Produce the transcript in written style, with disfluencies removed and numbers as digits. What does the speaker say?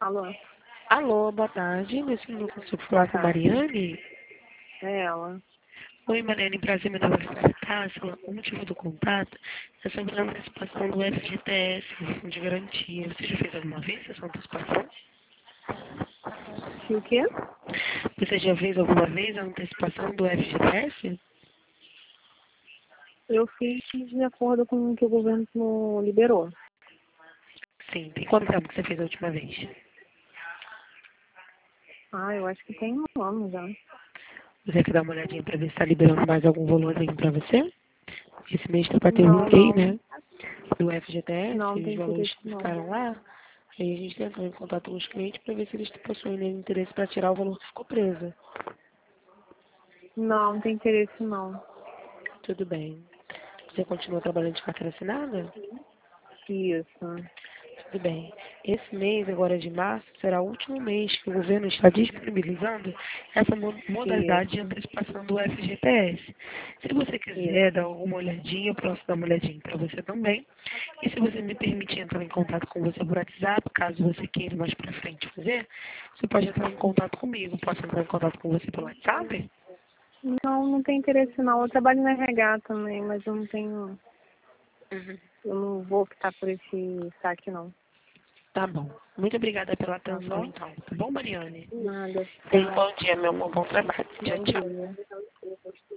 Alô? Alô, boa tarde. Nesse minuto eu consigo falar com a Boa tarde. Mariane? É ela. Oi, Mariane, prazer, meu nome é Felipe Cássio. O motivo do contato é sobre a antecipação do FGTS, o Fundo de Garantia. Você já fez alguma vez essa antecipação? E o quê? Você já fez alguma vez a antecipação do FGTS? Eu fiz de acordo com o que o governo liberou. Sim. Tem quanto tempo que você fez a última vez? Ah, eu acho que tem um ano já. Você quer dar uma olhadinha para ver se está liberando mais algum valorzinho para você? Esse mês está batendo Não, um lei, não. né? Do FGTS, Não os tem valores interesse que não. ficaram lá. Aí a gente entrou em contato com os clientes para ver se eles possuem interesse para tirar o valor que ficou preso. Não tem interesse não. Tudo bem. Você continua trabalhando de carteira assinada? Isso. Tudo bem. Esse mês, agora de março, será o último mês que o governo está disponibilizando essa modalidade de Isso. antecipação do FGTS. Se você quiser dar Isso. alguma olhadinha, eu posso dar uma olhadinha para você também. E se você me permitir entrar em contato com você por WhatsApp, caso você queira mais para frente fazer, você pode entrar em contato comigo. Posso entrar em contato com você pelo WhatsApp? Não, não tem interesse não. Eu trabalho na RH também, mas eu não tenho. Uhum. Eu não vou optar por esse saque não. Tá bom. Muito obrigada pela Tá atenção, bom? então. Tá bom, Mariane? Nada. Tenha um bom dia, meu amor. Bom trabalho. Tchau, Bom tchau. dia.